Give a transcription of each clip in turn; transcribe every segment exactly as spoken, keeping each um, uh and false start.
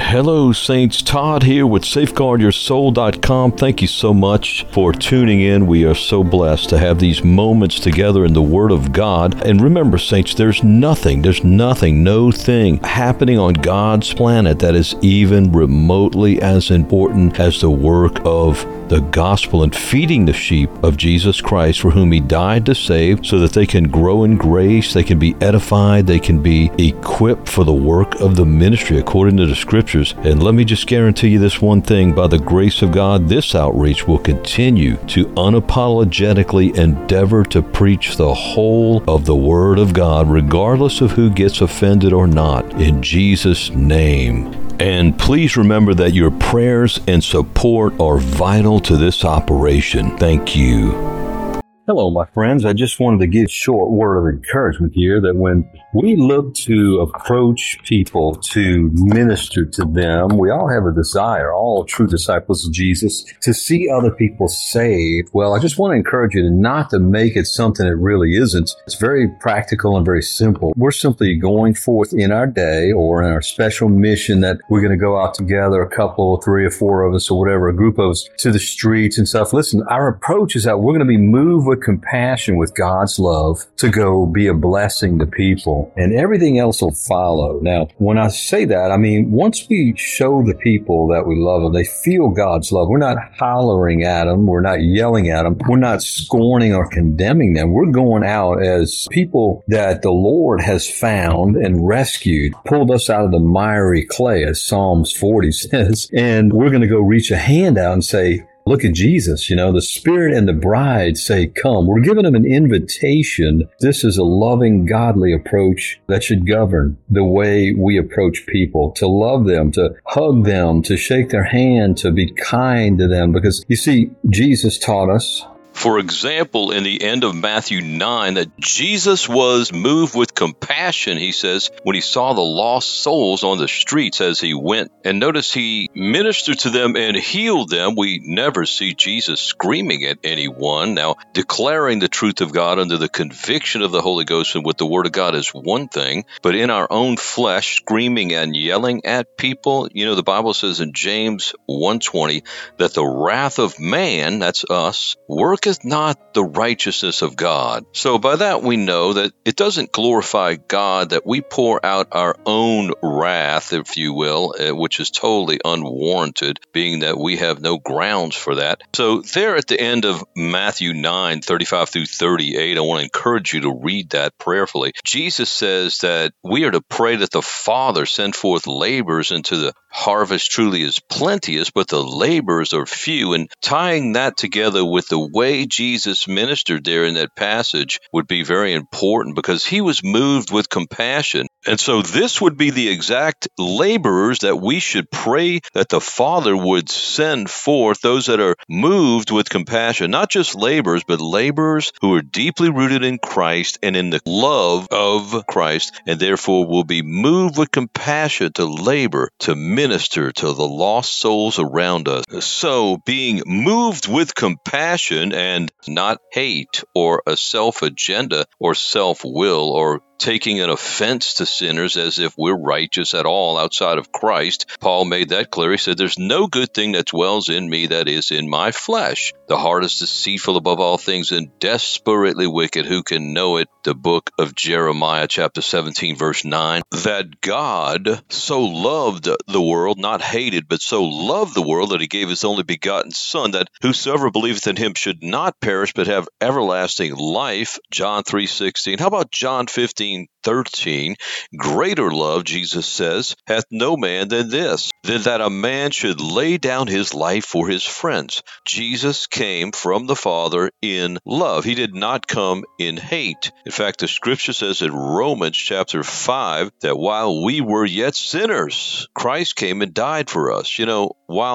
Hello, Saints. Todd here with Safeguard Your Soul dot com. Thank you so much for tuning in. We are so blessed to have these moments together in the Word of God. And remember, Saints, there's nothing, there's nothing, no thing happening on God's planet that is even remotely as important as the work of the gospel and feeding the sheep of Jesus Christ, for whom He died to save, so that they can grow in grace, they can be edified, they can be equipped for the work of the ministry according to the Scriptures. And let me just guarantee you this one thing: by the grace of God, this outreach will continue to unapologetically endeavor to preach the whole of the Word of God, regardless of who gets offended or not, in Jesus' name. And please remember that your prayers and support are vital to this operation. Thank you. Hello, my friends. I just wanted to give a short word of encouragement here that when we look to approach people to minister to them, we all have a desire, all true disciples of Jesus, to see other people saved. Well, I just want to encourage you to not to make it something it really isn't. It's very practical and very simple. We're simply going forth in our day or in our special mission that we're going to go out together, a couple or three or four of us or whatever, a group of us, to the streets and stuff. Listen, our approach is that we're going to be moved with compassion, with God's love, to go be a blessing to people, and everything else will follow. Now, when I say that, I mean, once we show the people that we love them, they feel God's love. We're not hollering at them. We're not yelling at them. We're not scorning or condemning them. We're going out as people that the Lord has found and rescued, pulled us out of the miry clay, as Psalms forty says, and we're going to go reach a hand out and say, look at Jesus. You know, the Spirit and the bride say, come. We're giving them an invitation. This is a loving, godly approach that should govern the way we approach people, to love them, to hug them, to shake their hand, to be kind to them. Because, you see, Jesus taught us, for example, in the end of Matthew nine, that Jesus was moved with compassion, he says, when he saw the lost souls on the streets as he went. And notice he ministered to them and healed them. We never see Jesus screaming at anyone. Now, declaring the truth of God under the conviction of the Holy Ghost and with the Word of God is one thing, but in our own flesh, screaming and yelling at people, you know, the Bible says in James one twenty that the wrath of man, that's us, worketh not the righteousness of God. So by that we know that it doesn't glorify God that we pour out our own wrath, if you will, uh, which is totally unwarranted, being that we have no grounds for that. So there at the end of Matthew nine, thirty-five through thirty-eight, I want to encourage you to read that prayerfully. Jesus says that we are to pray that the Father send forth laborers into the harvest. Truly is plenteous, but the laborers are few. And tying that together with the way Jesus ministered there in that passage would be very important, because he was moved with compassion. And so this would be the exact laborers that we should pray that the Father would send forth, those that are moved with compassion, not just laborers, but laborers who are deeply rooted in Christ and in the love of Christ, and therefore will be moved with compassion to labor, to minister to the lost souls around us. So being moved with compassion and not hate or a self-agenda or self-will or taking an offense to sinners as if we're righteous at all outside of Christ. Paul made that clear. He said, there's no good thing that dwells in me that is in my flesh. The heart is deceitful above all things and desperately wicked. Who can know it? The book of Jeremiah, chapter seventeen, verse nine. That God so loved the world, not hated, but so loved the world that he gave his only begotten Son, that whosoever believeth in him should not perish, but have everlasting life. John three sixteen. How about John fifteen thirteen? Greater love, Jesus says, hath no man than this, than that a man should lay down his life for his friends. Jesus came from the Father in love. He did not come in hate. In fact, the Scripture says in Romans chapter five that while we were yet sinners, Christ came and died for us. You know, while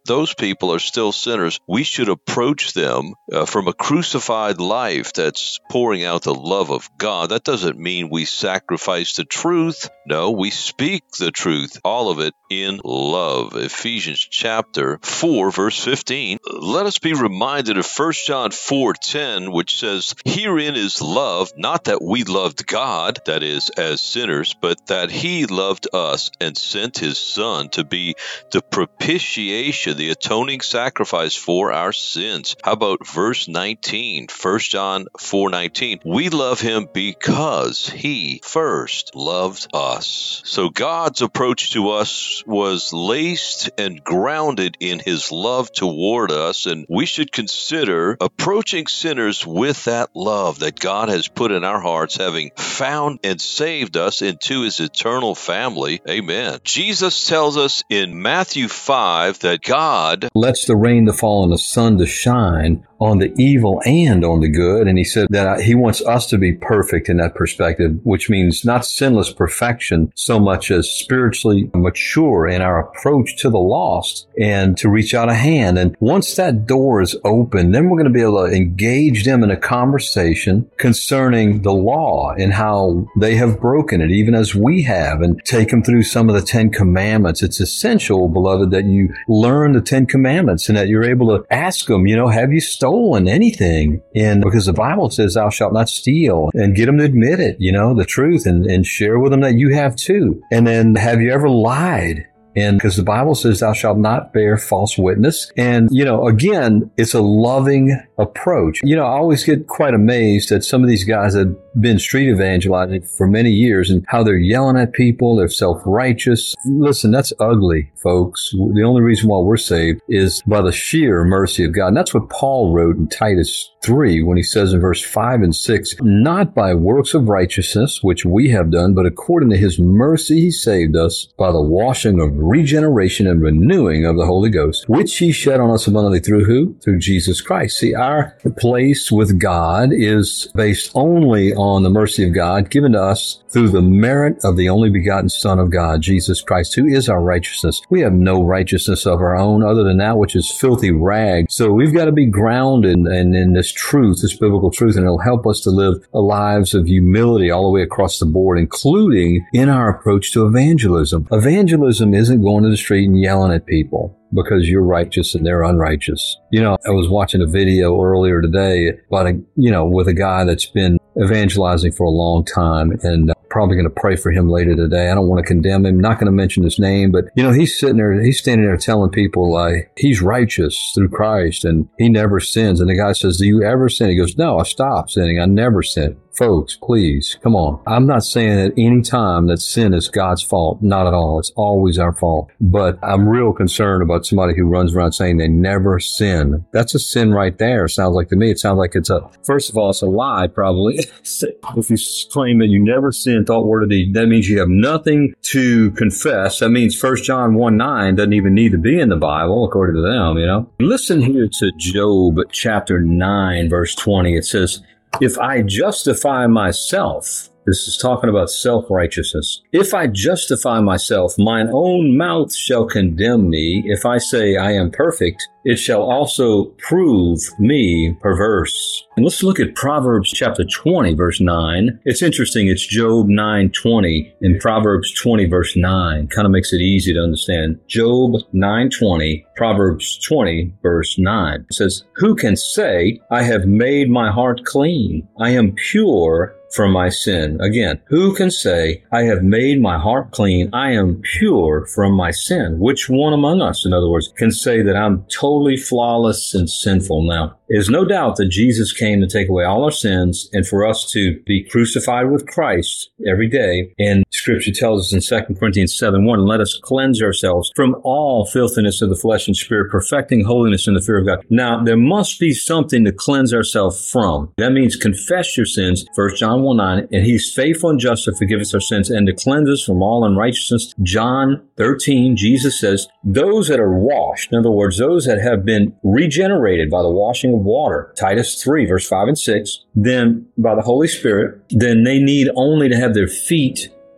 those people are still sinners, we should approach them uh, from a crucified life that's pouring out the love of God. That doesn't mean we sacrifice the truth. No, we speak the truth, all of it in love. Ephesians chapter four, verse fifteen. Let us be reminded of First John four ten, which says, "Herein is love, not that we loved God, that is, as sinners, but that he loved us and sent his Son to be the propitiation, the atoning sacrifice for our sins." How about verse nineteen, First John four nineteen? "We love him because he first loved us." So God's approach to us was laced and grounded in his love toward us, and we should consider approaching sinners with that love that God has put in our hearts, having found and saved us into his eternal family. Amen. Jesus tells us in Matthew five that God lets the rain to fall and the sun to shine on the evil and on the good. And he said that he wants us to be perfect in that perspective, which means not sinless perfection so much as spiritually mature in our approach to the lost and to reach out a hand. And once that door is open, then we're going to be able to engage them in a conversation concerning the law and how they have broken it, even as we have, and take them through some of the Ten Commandments. It's essential, beloved, that you learn the Ten Commandments and that you're able to ask them, you know, have you stolen anything? And because the Bible says thou shalt not steal, and get them to admit it, you know, the truth, and, and share with them that you have too. And then, have you ever lied? And because the Bible says thou shalt not bear false witness. And, you know, again, it's a loving approach. You know, I always get quite amazed at some of these guys that have been street evangelizing for many years and how they're yelling at people. They're self-righteous. Listen, that's ugly, folks. The only reason why we're saved is by the sheer mercy of God. And that's what Paul wrote in Titus three when he says in verse five and six, "Not by works of righteousness, which we have done, but according to his mercy he saved us by the washing of regeneration and renewing of the Holy Ghost, which he shed on us abundantly through who? Through Jesus Christ." See, our place with God is based only on the mercy of God given to us through the merit of the only begotten Son of God, Jesus Christ, who is our righteousness. We have no righteousness of our own other than that which is filthy rags. So we've got to be grounded in, in, in this truth, this biblical truth, and it'll help us to live lives of humility all the way across the board, including in our approach to evangelism. Evangelism isn't going to the street and yelling at people because you're righteous and they're unrighteous. You know, I was watching a video earlier today about a, you know, with a guy that's been evangelizing for a long time, and probably going to pray for him later today. I don't want to condemn him, not going to mention his name, but you know, he's sitting there, he's standing there telling people like he's righteous through Christ and he never sins. And the guy says, "Do you ever sin?" He goes, "No, I stopped sinning. I never sin." Folks, please, come on. I'm not saying at any time that sin is God's fault. Not at all. It's always our fault. But I'm real concerned about somebody who runs around saying they never sin. That's a sin right there. Sounds like to me. It sounds like it's a, first of all, it's a lie, probably. If you claim that you never sin, thought, word, or deed, that means you have nothing to confess. That means First John one nine doesn't even need to be in the Bible, according to them, you know. Listen here to Job chapter nine, verse twenty. It says, "If I justify myself," this is talking about self-righteousness, "if I justify myself, mine own mouth shall condemn me. If I say I am perfect, it shall also prove me perverse." And let's look at Proverbs chapter twenty, verse nine. It's interesting. It's Job nine twenty and Proverbs twenty, verse nine. Kind of makes it easy to understand. Job nine twenty, Proverbs twenty, verse nine. It says, "Who can say, I have made my heart clean? I am pure from my sin." Again, who can say, "I have made my heart clean, I am pure from my sin"? Which one among us, in other words, can say that I'm totally flawless and sinful? Now, there's no doubt that Jesus came to take away all our sins and for us to be crucified with Christ every day. And Scripture tells us in Second Corinthians seven one, "Let us cleanse ourselves from all filthiness of the flesh and spirit, perfecting holiness in the fear of God." Now, there must be something to cleanse ourselves from. That means confess your sins, First John one nine, and he's faithful and just to forgive us our sins and to cleanse us from all unrighteousness. John thirteen, Jesus says, "Those that are washed," in other words, those that have been regenerated by the washing of water, Titus three, verse five and six, then by the Holy Spirit, then they need only to have their feet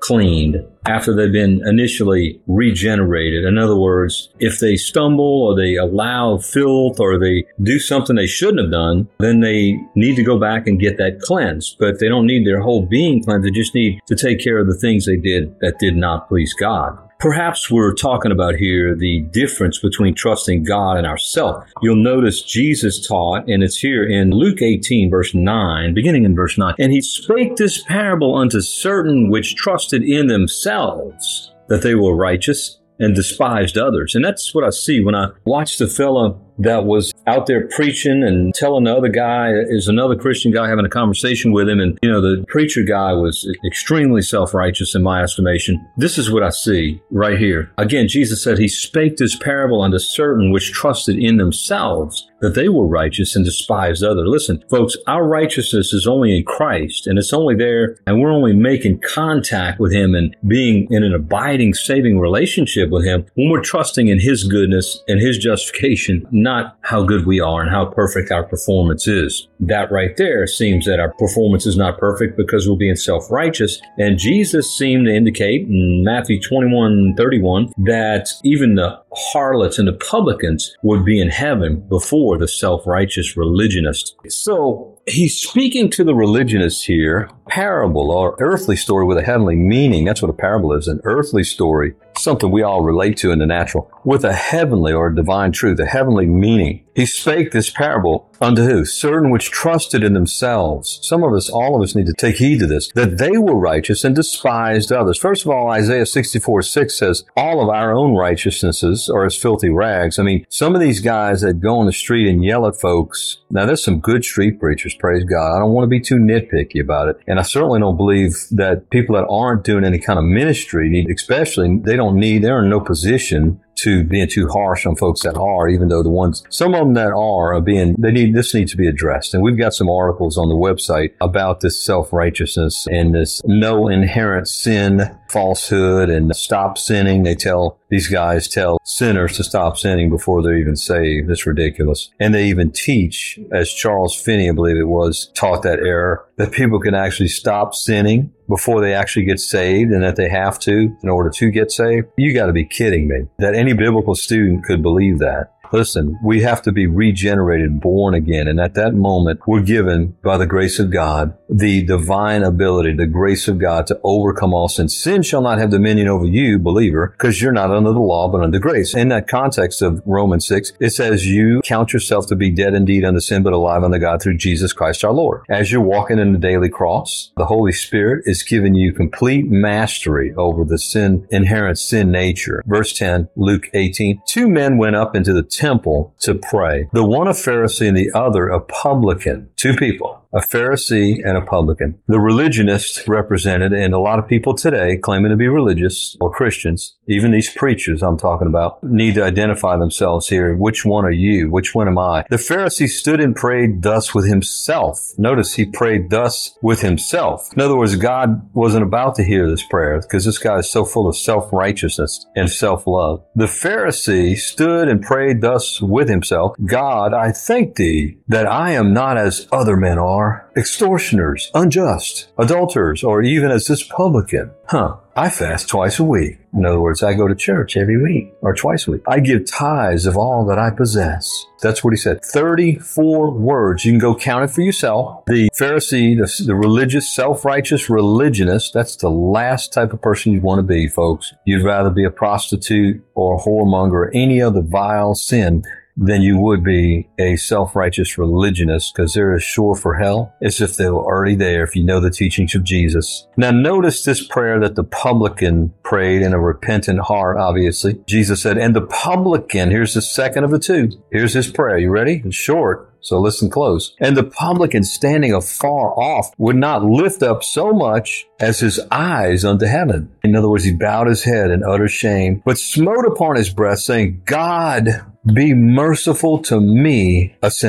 cleaned after they've been initially regenerated. In other words, if they stumble or they allow filth or they do something they shouldn't have done, then they need to go back and get that cleansed. But they don't need their whole being cleansed. They just need to take care of the things they did that did not please God. Perhaps we're talking about here the difference between trusting God and ourselves. You'll notice Jesus taught, and it's here in Luke eighteen, verse nine, beginning in verse nine, and he spake this parable unto certain which trusted in themselves that they were righteous and despised others. And that's what I see when I watch the fella that was out there preaching and telling the other guy, is another Christian guy having a conversation with him. And, you know, the preacher guy was extremely self-righteous in my estimation. This is what I see right here. Again, Jesus said he spake this parable unto certain which trusted in themselves that they were righteous and despised others. Listen, folks, our righteousness is only in Christ, and it's only there, and we're only making contact with him and being in an abiding, saving relationship with him when we're trusting in his goodness and his justification, not how good we are and how perfect our performance is. That right there seems that our performance is not perfect because we're being self-righteous. And Jesus seemed to indicate in Matthew twenty-one thirty-one that even the harlots and the publicans would be in heaven before the self-righteous religionists. So he's speaking to the religionists here, parable or earthly story with a heavenly meaning. That's what a parable is, an earthly story, something we all relate to in the natural, with a heavenly or divine truth, a heavenly meaning. He spake this parable unto who? Certain which trusted in themselves. Some of us, all of us need to take heed to this, that they were righteous and despised others. First of all, Isaiah sixty-four six says, all of our own righteousnesses are as filthy rags. I mean, some of these guys that go on the street and yell at folks, now there's some good street preachers, praise God. I don't want to be too nitpicky about it. And I certainly don't believe that people that aren't doing any kind of ministry need, especially, they don't need, they're in no position to being too harsh on folks that are, even though the ones, some of them that are, are being, they need, this needs to be addressed. And we've got some articles on the website about this self-righteousness and this no inherent sin, falsehood, and stop sinning. They tell, these guys tell sinners to stop sinning before they're even saved. It's ridiculous. And they even teach, as Charles Finney, I believe it was, taught that error, that people can actually stop sinning before they actually get saved and that they have to in order to get saved. You got to be kidding me that any biblical student could believe that. Listen, we have to be regenerated, born again. And at that moment, we're given by the grace of God, the divine ability, the grace of God to overcome all sin. Sin shall not have dominion over you, believer, because you're not under the law, but under grace. In that context of Romans six, it says you count yourself to be dead indeed unto sin, but alive unto God through Jesus Christ our Lord. As you're walking in the daily cross, the Holy Spirit is giving you complete mastery over the sin, inherent sin nature. Verse ten, Luke eighteen, two men went up into the temple to pray. The one a Pharisee and the other a publican. Two people, a Pharisee and a publican. The religionists represented, and a lot of people today claiming to be religious or Christians, even these preachers I'm talking about, need to identify themselves here. Which one are you? Which one am I? The Pharisee stood and prayed thus with himself. Notice he prayed thus with himself. In other words, God wasn't about to hear this prayer because this guy is so full of self-righteousness and self-love. The Pharisee stood and prayed thus with himself, God, I thank thee that I am not as other men are, extortioners, unjust, adulterers, or even as this publican. Huh. I fast twice a week. In other words, I go to church every week or twice a week. I give tithes of all that I possess. That's what he said. thirty-four words. You can go count it for yourself. The Pharisee, the, the religious, self-righteous religionist, that's the last type of person you'd want to be, folks. You'd rather be a prostitute or a whoremonger or any other vile sin than you would be a self-righteous religionist, because they're as sure for hell as if they were already there if you know the teachings of Jesus. Now notice this prayer that the publican prayed in a repentant heart, obviously. Jesus said, and the publican, here's the second of the two. Here's his prayer. You ready? It's short. So listen close. And the publican standing afar off would not lift up so much as his eyes unto heaven. In other words, he bowed his head in utter shame, but smote upon his breast, saying, God, be merciful to me, a sinner.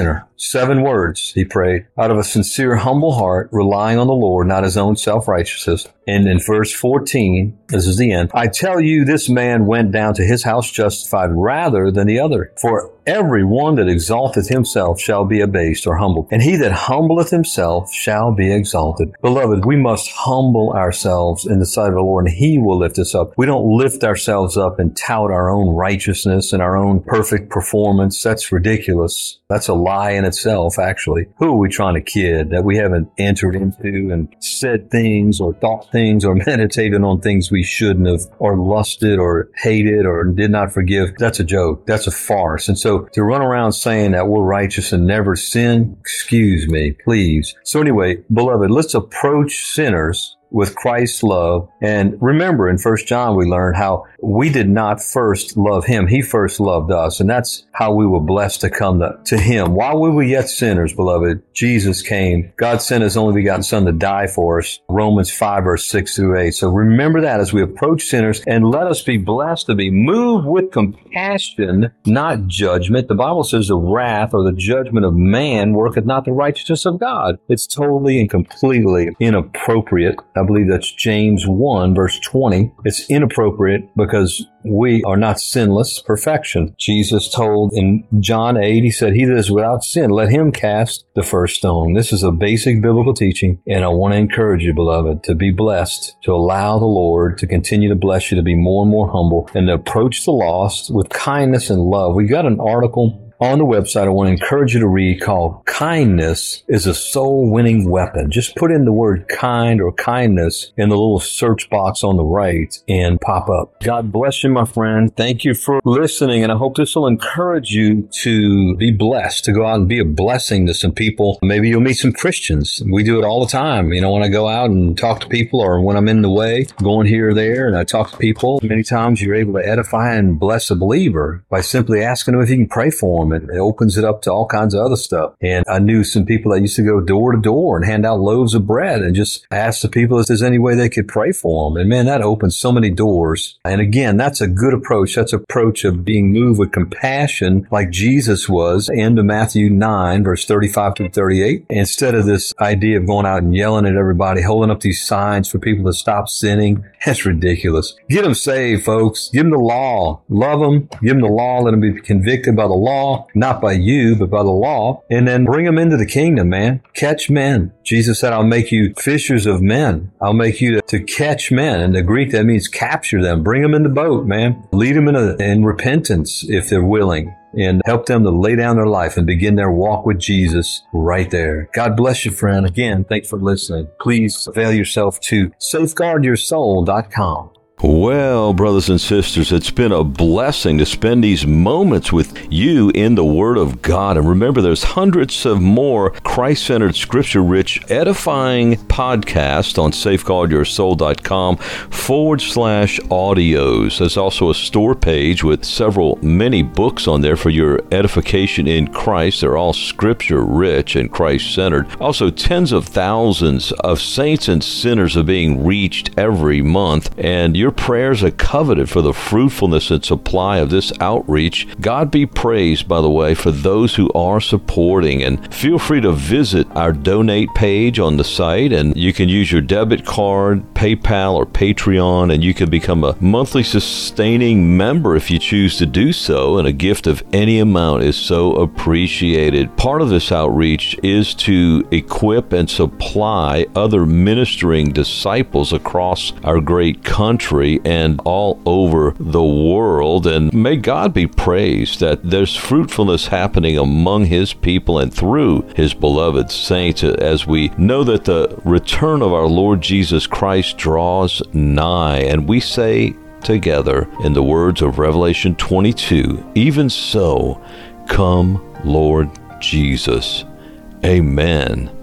Seven words, he prayed, out of a sincere, humble heart, relying on the Lord, not his own self-righteousness. And in verse fourteen, this is the end, I tell you, this man went down to his house justified rather than the other. For every one that exalteth himself shall be abased or humbled, and he that humbleth himself shall be exalted. Beloved, we must humble ourselves in the sight of the Lord, and he will lift us up. We don't lift ourselves up and tout our own righteousness and our own perfect performance. That's ridiculous. That's a lie in itself, actually. Who are we trying to kid? That we haven't entered into and said things or thought things or meditated on things we shouldn't have, or lusted or hated or did not forgive. That's a joke. That's a farce. And so to run around saying that we're righteous and never sin, excuse me, please. So anyway, beloved, let's approach sinners with Christ's love. And remember, in First John, we learned how we did not first love him. He first loved us. And that's how we were blessed to come to, to him. While we were yet sinners, beloved, Jesus came. God sent his only begotten son to die for us. Romans five, verse six through eight. So remember that as we approach sinners, and let us be blessed to be moved with compassion, not judgment. The Bible says the wrath or the judgment of man worketh not the righteousness of God. It's totally and completely inappropriate. I believe that's James one, verse twenty. It's inappropriate because we are not sinless perfection. Jesus told in John eight, he said, he that is without sin, let him cast the first stone. This is a basic biblical teaching, and I want to encourage you, beloved, to be blessed, to allow the Lord to continue to bless you, to be more and more humble, and to approach the lost with kindness and love. We got an article on the website I want to encourage you to read called Kindness is a Soul-Winning Weapon. Just put in the word kind or kindness in the little search box on the right and pop up. God bless you, my friend. Thank you for listening, and I hope this will encourage you to be blessed, to go out and be a blessing to some people. Maybe you'll meet some Christians. We do it all the time. You know, when I go out and talk to people, or when I'm in the way, going here or there, and I talk to people, many times you're able to edify and bless a believer by simply asking them if you can pray for them. And it opens it up to all kinds of other stuff. And I knew some people that used to go door to door and hand out loaves of bread and just ask the people if there's any way they could pray for them. And man, that opens so many doors. And again, that's a good approach. That's an approach of being moved with compassion like Jesus was. End of Matthew nine, verse thirty-five to thirty-eight. Instead of this idea of going out and yelling at everybody, holding up these signs for people to stop sinning, that's ridiculous. Get them saved, folks. Give them the law. Love them. Give them the law. Let them be convicted by the law. Not by you, but by the law. And then bring them into the kingdom, man. Catch men. Jesus said, I'll make you fishers of men. I'll make you to, to catch men. In the Greek, that means capture them. Bring them in the boat, man. Lead them in, a, in repentance if they're willing. And help them to lay down their life and begin their walk with Jesus right there. God bless you, friend. Again, thanks for listening. Please avail yourself to safeguard your soul dot com. Well, brothers and sisters, it's been a blessing to spend these moments with you in the Word of God. And remember, there's hundreds of more Christ-centered, scripture-rich, edifying podcasts on safeguard your soul dot com forward slash audios. There's also a store page with several, many books on there for your edification in Christ. They're all scripture-rich and Christ-centered. Also, tens of thousands of saints and sinners are being reached every month, and your prayers are coveted for the fruitfulness and supply of this outreach. God be praised, by the way, for those who are supporting. And feel free to visit our donate page on the site, and you can use your debit card, PayPal, or Patreon, and you can become a monthly sustaining member if you choose to do so, and a gift of any amount is so appreciated. Part of this outreach is to equip and supply other ministering disciples across our great country and all over the world. And may God be praised that there's fruitfulness happening among his people and through his beloved saints, as we know that the return of our Lord Jesus Christ draws nigh. And we say together in the words of Revelation twenty-two, even so, come, Lord Jesus. Amen.